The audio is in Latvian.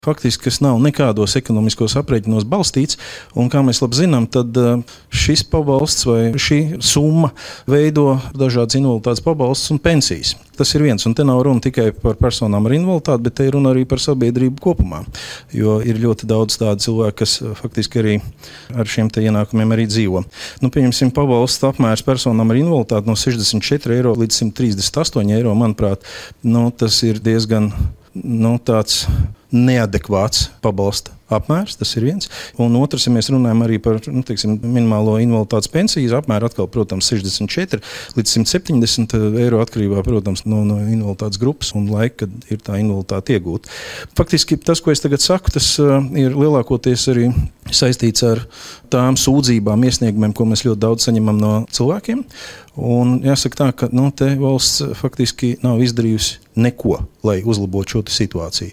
faktiski, kas nav nekādos ekonomiskos aprēķinos balstīts, un kā mēs labi zinām, tad šis pabalsts vai šī summa veido dažādas invaliditātes pabalstus un pensijas. Tas ir viens, un te nav runa tikai par personām ar invaliditāti, bet te ir runa arī par sabiedrību kopumā, jo ir ļoti daudz tādu cilvēku, kas faktiski arī ar šiem te ienākumiem arī dzīvo. Pieņemsim, pabalsts apmērs personām ar invaliditāti no 64 eiro līdz 138 eiro, manuprāt, tas ir diezgan tāds neadekvāts pabalsta apmērs, tas ir viens. Un otrs, ja mēs runājam arī par minimālo invaliditātes pensijas apmēru, atkal, protams, 64 līdz 170 eiro atkarībā, protams, no invaliditātes grupas un laika, kad ir tā invaliditāte iegūta. Faktiski tas, ko es tagad saku, tas ir lielākoties arī saistīts ar tām sūdzībām, iesniegumiem, ko mēs ļoti daudz saņemam no cilvēkiem. Un jāsaka tā, ka te valsts faktiski nav izdarījusi neko, lai uzlabotu šo situāciju.